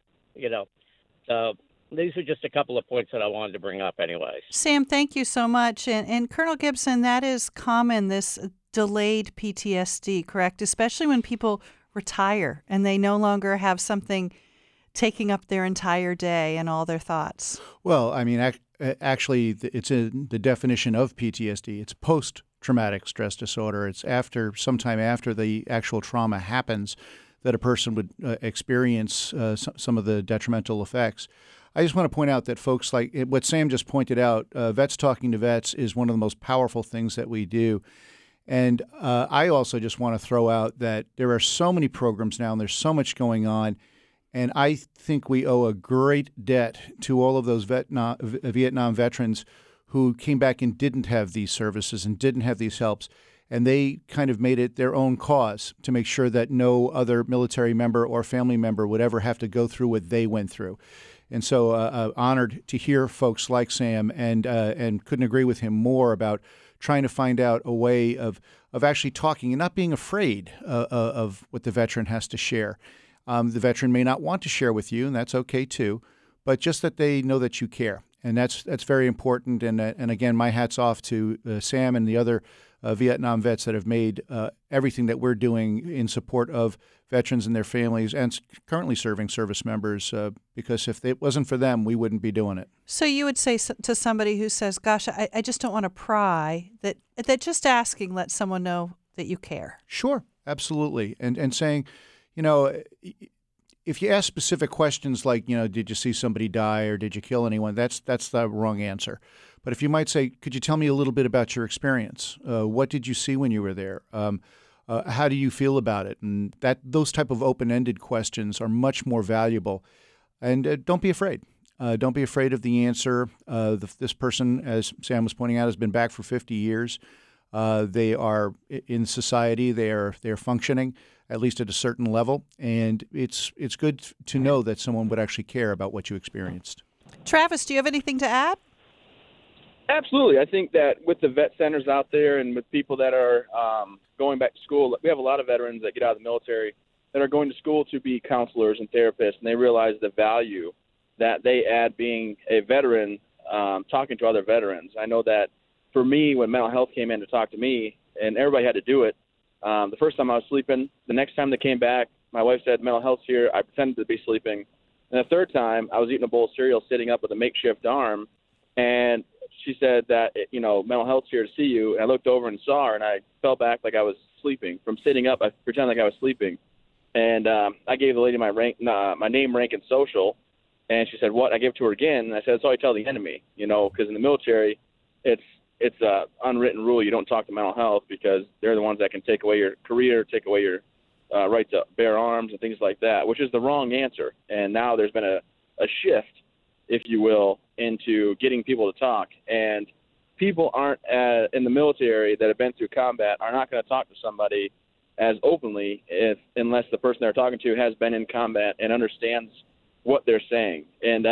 S15: So these are just a couple of points that I wanted to bring up anyways.
S1: Sam, thank you so much. And Colonel Gibson, that is common, this delayed PTSD, correct? Especially when people retire and they no longer have something taking up their entire day and all their thoughts.
S2: Well, I mean, actually, it's in the definition of PTSD. It's post-traumatic stress disorder. It's sometime after the actual trauma happens that a person would experience some of the detrimental effects. I just want to point out that folks, like what Sam just pointed out, Vets Talking to Vets is one of the most powerful things that we do. And I also just want to throw out that there are so many programs now and there's so much going on. And I think we owe a great debt to all of those Vietnam veterans who came back and didn't have these services and didn't have these helps. And they kind of made it their own cause to make sure that no other military member or family member would ever have to go through what they went through. And so honored to hear folks like Sam and couldn't agree with him more about trying to find out a way of actually talking and not being afraid of what the veteran has to share. The veteran may not want to share with you, and that's okay too, but just that they know that you care. And that's very important. And again, my hat's off to Sam and the other Vietnam vets that have made everything that we're doing in support of veterans and their families and currently serving service members, because if it wasn't for them, we wouldn't be doing it.
S1: So you would say to somebody who says, gosh, I just don't want to pry, that just asking lets someone know that you care.
S2: Sure, absolutely. And saying, if you ask specific questions like, did you see somebody die or did you kill anyone, that's the wrong answer. But if you might say, could you tell me a little bit about your experience? What did you see when you were there? How do you feel about it? And those type of open-ended questions are much more valuable. And don't be afraid. Don't be afraid of the answer. This person, as Sam was pointing out, has been back for 50 years. They are in society. They are functioning, at least at a certain level. And it's good to know that someone would actually care about what you experienced.
S1: Travis, do you have anything to add?
S16: Absolutely. I think that with the vet centers out there and with people that are going back to school, we have a lot of veterans that get out of the military that are going to school to be counselors and therapists, and they realize the value that they add being a veteran, talking to other veterans. I know that for me, when mental health came in to talk to me, and everybody had to do it, the first time I was sleeping, the next time they came back, my wife said, mental health's here. I pretended to be sleeping. And the third time, I was eating a bowl of cereal sitting up with a makeshift arm, and she said that, mental health's here to see you. And I looked over and saw her, and I fell back like I was sleeping. From sitting up, I pretended like I was sleeping. And I gave the lady my name, rank, and social. And she said, what? I gave it to her again. And I said, that's all you tell the enemy, because in the military, it's an unwritten rule. You don't talk to mental health because they're the ones that can take away your career, take away your right to bear arms and things like that, which is the wrong answer. And now there's been a shift, if you will, into getting people to talk. And people aren't in the military that have been through combat are not going to talk to somebody as openly unless the person they're talking to has been in combat and understands what they're saying. And,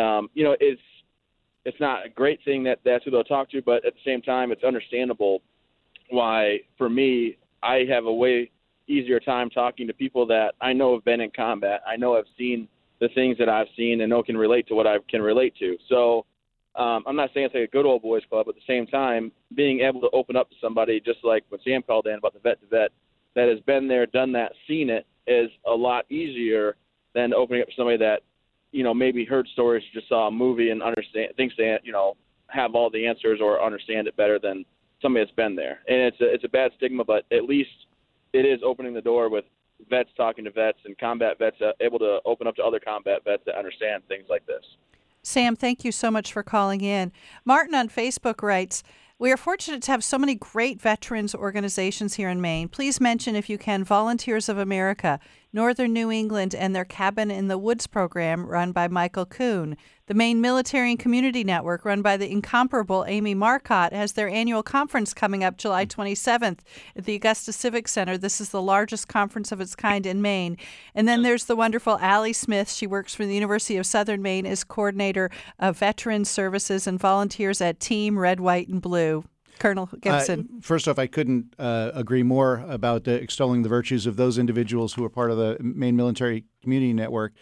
S16: it's not a great thing that that's who they'll talk to, but at the same time, it's understandable why, for me, I have a way easier time talking to people that I know have been in combat. I know have seen the things that I've seen and know can relate to what I can relate to. So I'm not saying it's like a good old boys club. At the same time, being able to open up to somebody, just like when Sam called in about the vet to vet, that has been there, done that, seen it, is a lot easier than opening up to somebody that, maybe heard stories, just saw a movie and thinks they, have all the answers or understand it better than somebody that's been there. And it's a bad stigma, but at least it is opening the door with vets talking to vets and combat vets able to open up to other combat vets that understand things like this.
S1: Sam, thank you so much for calling in. Martin on Facebook writes, we are fortunate to have so many great veterans organizations here in Maine. Please mention, if you can, Volunteers of America, Northern New England, and their Cabin in the Woods program run by Michael Kuhn. The Maine Military and Community Network, run by the incomparable Amy Marcotte, has their annual conference coming up July 27th at the Augusta Civic Center. This is the largest conference of its kind in Maine. And then there's the wonderful Allie Smith. She works for the University of Southern Maine as coordinator of Veteran Services and volunteers at Team Red, White, and Blue. Colonel Gibson.
S2: First off, I couldn't agree more about extolling the virtues of those individuals who are part of the Maine Military Community Network.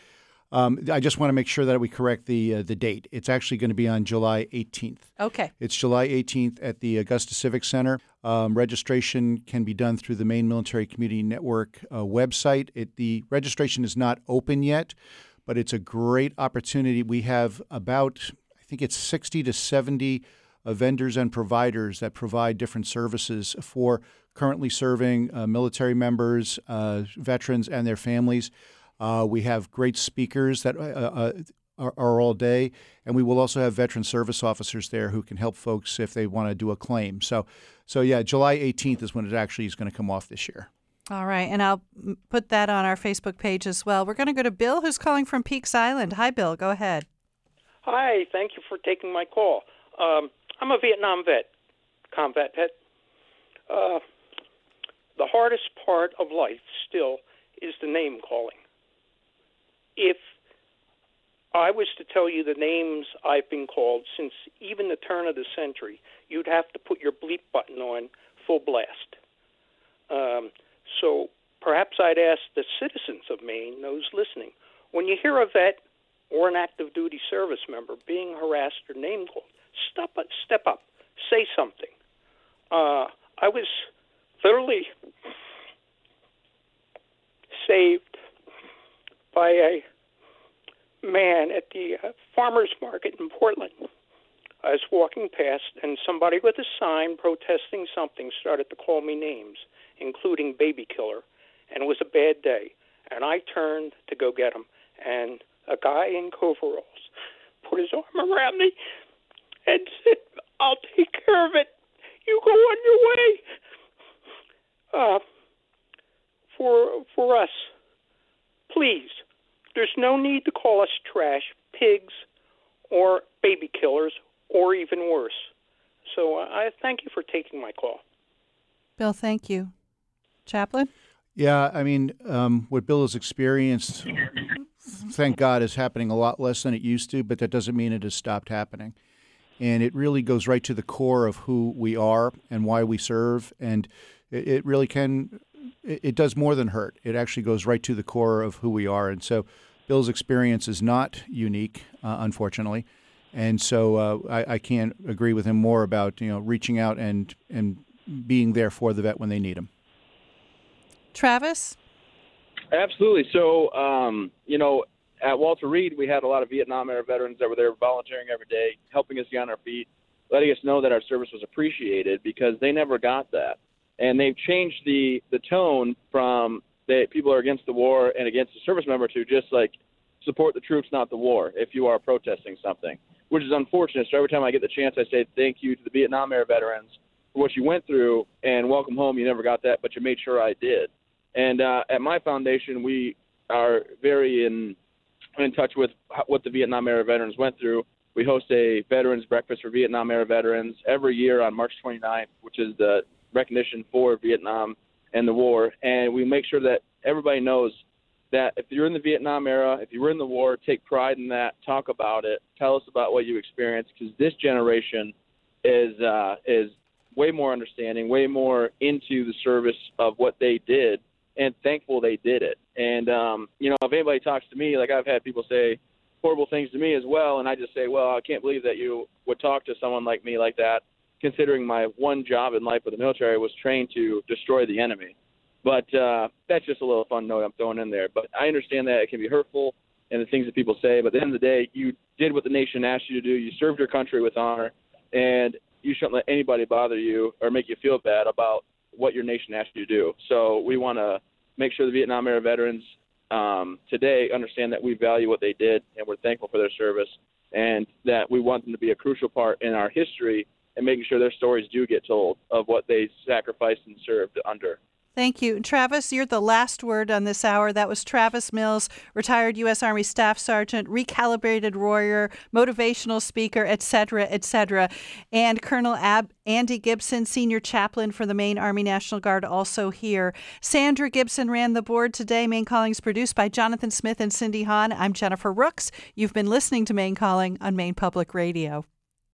S2: I just want to make sure that we correct the date. It's actually going to be on July 18th.
S1: Okay.
S2: It's July 18th at the Augusta Civic Center. Registration can be done through the Maine Military Community Network website. The registration is not open yet, but it's a great opportunity. We have about, I think it's 60 to 70 vendors and providers that provide different services for currently serving military members, veterans, and their families. We have great speakers that are all day, and we will also have veteran service officers there who can help folks if they want to do a claim. So yeah, July 18th is when it actually is going to come off this year.
S1: All right, and I'll put that on our Facebook page as well. We're going to go to Bill, who's calling from Peaks Island. Hi, Bill. Go ahead.
S17: Hi. Thank you for taking my call. I'm a Vietnam vet, combat vet. The hardest part of life still is the name calling. If I was to tell you the names I've been called since even the turn of the century, you'd have to put your bleep button on full blast. So perhaps I'd ask the citizens of Maine, those listening, when you hear a vet, or an active duty service member being harassed or name called, step up, say something. I was literally saved by a man at the farmer's market in Portland. I was walking past, and somebody with a sign protesting something started to call me names, including baby killer, and it was a bad day. And I turned to go get him, and a guy in coveralls put his arm around me and said, "I'll take care of it. You go on your way." For us, please, there's no need to call us trash, pigs, or baby killers, or even worse. So I thank you for taking my call.
S1: Bill, thank you. Chaplain?
S2: Yeah, I mean, what Bill has experienced, thank God, is happening a lot less than it used to, but that doesn't mean it has stopped happening. And it really goes right to the core of who we are and why we serve. And it really can, it does more than hurt. It actually goes right to the core of who we are. And so Bill's experience is not unique, unfortunately. And so I can't agree with him more about, reaching out and being there for the vet when they need him.
S1: Travis?
S16: Absolutely. So, at Walter Reed, we had a lot of Vietnam-era veterans that were there volunteering every day, helping us get on our feet, letting us know that our service was appreciated because they never got that. And they've changed the tone from that people are against the war and against the service member to just like support the troops, not the war, if you are protesting something, which is unfortunate. So every time I get the chance, I say thank you to the Vietnam-era veterans for what you went through, and welcome home. You never got that, but you made sure I did. And at my foundation, we are very in touch with what the Vietnam-era veterans went through. We host a Veterans Breakfast for Vietnam-era veterans every year on March 29th, which is the recognition for Vietnam and the war. And we make sure that everybody knows that if you're in the Vietnam era, if you were in the war, take pride in that, talk about it, tell us about what you experienced, because this generation is way more understanding, way more into the service of what they did, and thankful they did it. And, if anybody talks to me, like I've had people say horrible things to me as well, and I just say, well, I can't believe that you would talk to someone like me like that, considering my one job in life with the military was trained to destroy the enemy. But that's just a little fun note I'm throwing in there. But I understand that it can be hurtful and the things that people say, but at the end of the day, you did what the nation asked you to do. You served your country with honor, and you shouldn't let anybody bother you or make you feel bad about what your nation asked you to do. So we want to make sure the Vietnam-era veterans today understand that we value what they did and we're thankful for their service, and that we want them to be a crucial part in our history and making sure their stories do get told of what they sacrificed and served under.
S1: Thank you. Travis, you're the last word on this hour. That was Travis Mills, retired U.S. Army Staff Sergeant, recalibrated warrior, motivational speaker, et cetera, and Colonel Andy Gibson, Senior Chaplain for the Maine Army National Guard, also here. Sandra Gibson ran the board today. Maine Calling is produced by Jonathan Smith and Cindy Hahn. I'm Jennifer Rooks. You've been listening to Maine Calling on Maine Public Radio.